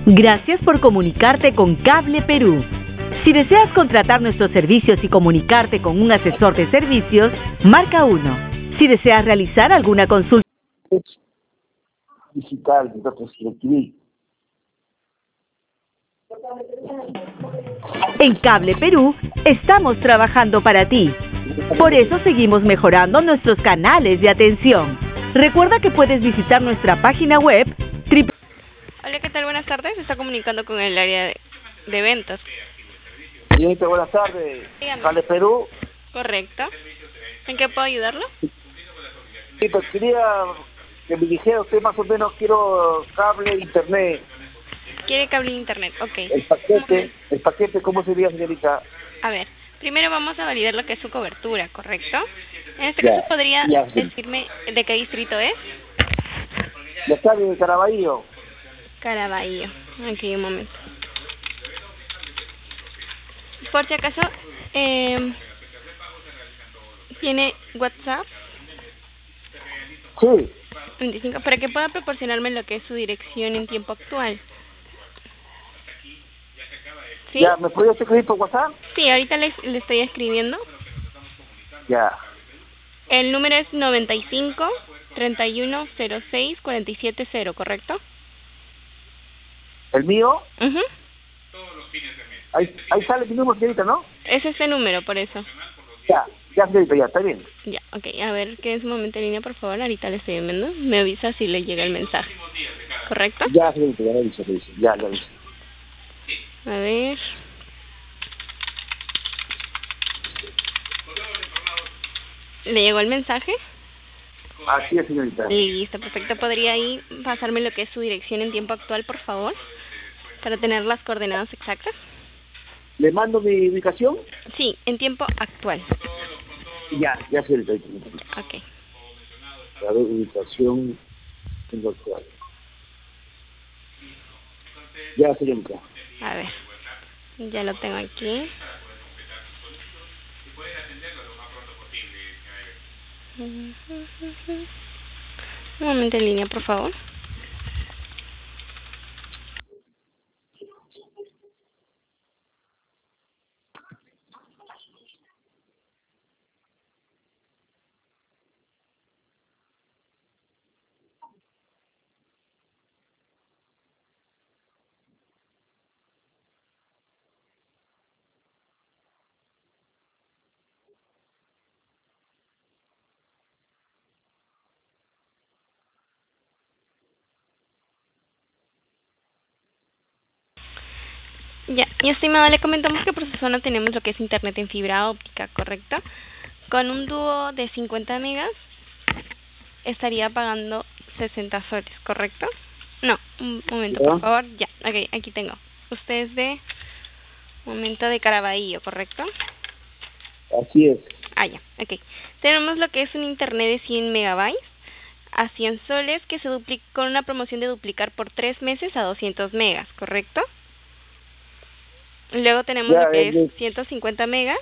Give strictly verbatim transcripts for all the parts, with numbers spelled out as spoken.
Gracias por comunicarte con Cable Perú. Si deseas contratar nuestros servicios y comunicarte con un asesor de servicios, marca uno. Si deseas realizar alguna consulta digital de datos DirecTV. En Cable Perú, estamos trabajando para ti. Por eso seguimos mejorando nuestros canales de atención. Recuerda que puedes visitar nuestra página web triple. Hola, ¿qué tal? Buenas tardes. Se está comunicando con el área de, de ventas. Señorita, buenas tardes. Dígame. Cable Perú. Correcto. ¿En qué puedo ayudarlo? Sí, pues quería que me dijera usted más o menos, quiero cable, internet. ¿Quiere cable e internet? Ok. El paquete, el paquete, ¿cómo sería, señorita? A ver, primero vamos a validar lo que es su cobertura, ¿correcto? En este Ya, caso, ¿podría ya, sí. decirme de qué distrito es? Ya está de Caraballo. Caraballo. Aquí, un momento. Por si acaso, eh, ¿tiene WhatsApp? Sí. veinticinco, para que pueda proporcionarme lo que es su dirección en tiempo actual. ¿Sí? Ya, ¿me podría escribir por WhatsApp? Sí, ahorita le, le estoy escribiendo. Ya. El número es noventa y cinco, treinta y uno, cero seis, cuarenta y siete cero, ¿correcto? ¿El mío? Mhm. Ahí, ahí sale mi número, señorita, ¿no? Es ese número, por eso. Ya, ya, señorita, ya, está bien. Ya, ok. A ver, ¿qué es un momento en línea, por favor? Ahorita le estoy enviando. Me avisa si le llega el mensaje. ¿Correcto? Ya, señorita, ya lo hice, lo hice. Ya, lo hice. A ver. ¿Le llegó el mensaje? Así es, señorita. Listo, perfecto. ¿Podría ahí pasarme lo que es su dirección en tiempo actual, por favor? Para tener las coordenadas exactas. ¿Le mando mi ubicación? Sí, en tiempo actual. Ya, ya, señorita. Ok. A ver, ubicación en actual. Ya, señorita. A ver. Ya lo tengo aquí. Un momento en línea, por favor. Ya, y estimado, le comentamos que por su zona tenemos lo que es internet en fibra óptica, ¿correcto? Con un dúo de cincuenta megas estaría pagando sesenta soles, ¿correcto? No, un momento, ¿Ya? por favor. Ya, ok, aquí tengo. Usted es de momento de Caraballo, ¿correcto? Así es. Ah, ya, ok. Tenemos lo que es un internet de cien megabytes a cien soles que se duplica con una promoción de duplicar por tres meses a doscientos megas, ¿correcto? Luego tenemos Ya, lo que eh, es ciento cincuenta megas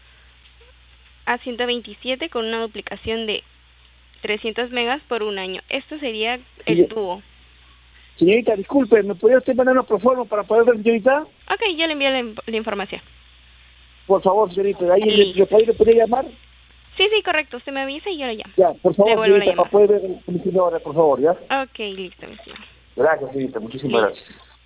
a ciento veintisiete con una duplicación de trescientos megas por un año. Esto sería el Sí. dúo. Señorita, disculpe, ¿me podría usted mandar una proforma para poder ver, señorita? Ok, yo le envío la, in- la información. Por favor, señorita, ¿de ahí le, Listo. le, podría- le podría llamar? Sí, sí, correcto. Usted me avisa y yo le llamo. Ya, por Le favor, vuelvo la señorita, para llamada. poder ver mi señora, por favor, ¿ya? Ok, listo, mi señor. Gracias, señorita, muchísimas Listo. gracias.